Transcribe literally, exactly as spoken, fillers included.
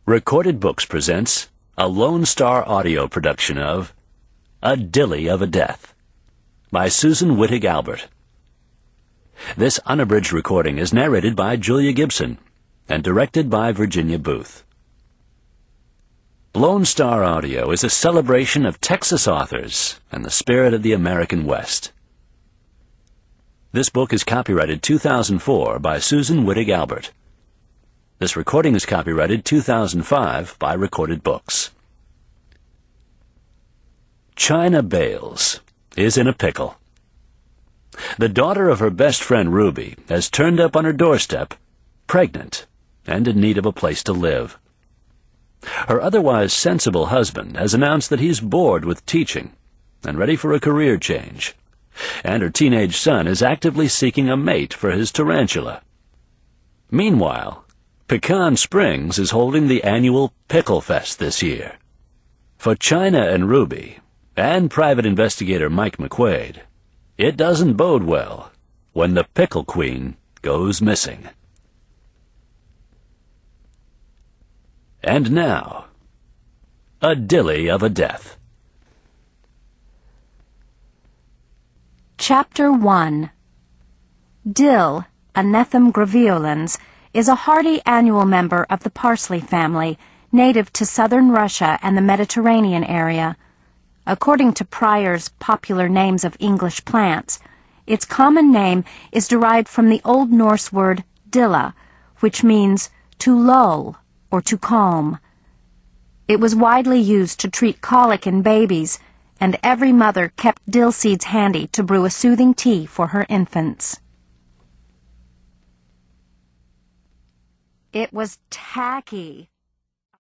Recorded Books presents a Lone Star audio production of A Dilly of a Death by Susan Wittig Albert. This unabridged recording is narrated by Julia Gibson and directed by Virginia Booth. Lone Star Audio is a celebration of Texas authors and the spirit of the American West. This book is copyrighted two thousand four by Susan Wittig Albert. This recording is copyrighted two thousand five by Recorded Books. China Bales is in a pickle. The daughter of her best friend Ruby has turned up on her doorstep, pregnant and in need of a place to live. Her otherwise sensible husband has announced that he's bored with teaching and ready for a career change, and her teenage son is actively seeking a mate for his tarantula. Meanwhile, Pecan Springs is holding the annual Pickle Fest this year. For China and Ruby, and private investigator Mike McQuaid, it doesn't bode well when the Pickle Queen goes missing. And now, A Dilly of a Death. Chapter one. Dill, Anethum graveolens, is a hardy annual member of the parsley family, native to southern Russia and the Mediterranean area. According to Pryor's Popular Names of English Plants, its common name is derived from the Old Norse word dilla, which means to lull or to calm. It was widely used to treat colic in babies, and every mother kept dill seeds handy to brew a soothing tea for her infants. It was tacky.